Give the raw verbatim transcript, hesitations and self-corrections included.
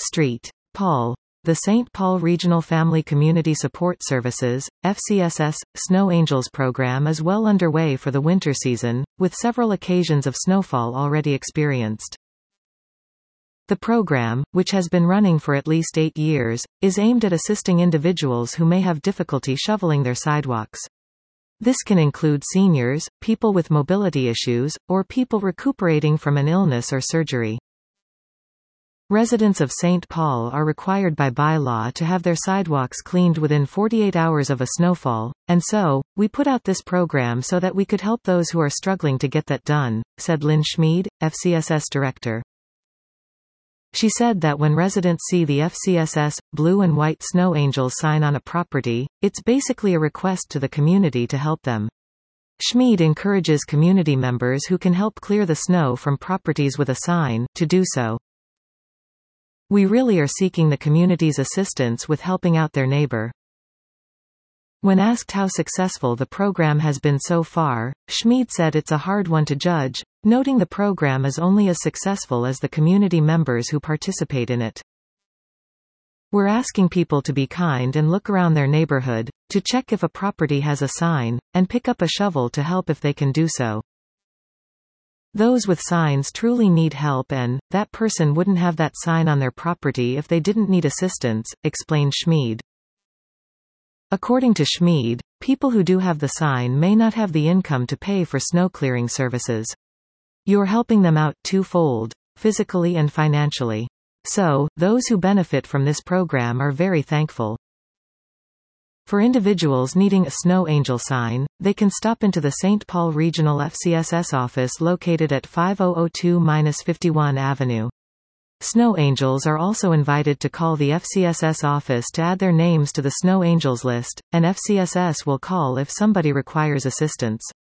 Street. Paul. The Saint Paul Regional Family Community Support Services, F C S S, Snow Angels program is well underway for the winter season, with several occasions of snowfall already experienced. The program, which has been running for at least eight years, is aimed at assisting individuals who may have difficulty shoveling their sidewalks. This can include seniors, people with mobility issues, or people recuperating from an illness or surgery. Residents of Saint Paul are required by bylaw to have their sidewalks cleaned within forty-eight hours of a snowfall, and so, we put out this program so that we could help those who are struggling to get that done, said Lynn Schmid, F C S S director. She said that when residents see the F C S S, blue and white Snow Angels sign on a property, it's basically a request to the community to help them. Schmid encourages community members who can help clear the snow from properties with a sign, to do so. We really are seeking the community's assistance with helping out their neighbor. When asked how successful the program has been so far, Schmid said it's a hard one to judge, noting the program is only as successful as the community members who participate in it. We're asking people to be kind and look around their neighborhood, to check if a property has a sign, and pick up a shovel to help if they can do so. Those with signs truly need help and, that person wouldn't have that sign on their property if they didn't need assistance, explained Schmid. According to Schmid, people who do have the sign may not have the income to pay for snow clearing services. You're helping them out twofold, physically and financially. So, those who benefit from this program are very thankful. For individuals needing a Snow Angel sign, they can stop into the Saint Paul Regional F C S S office located at five thousand two fifty-one Avenue. Snow Angels are also invited to call the F C S S office to add their names to the Snow Angels list, and F C S S will call if somebody requires assistance.